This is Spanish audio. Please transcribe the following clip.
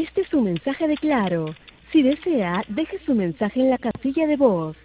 Este es un mensaje de Claro. Si desea, deje su mensaje en la casilla de voz.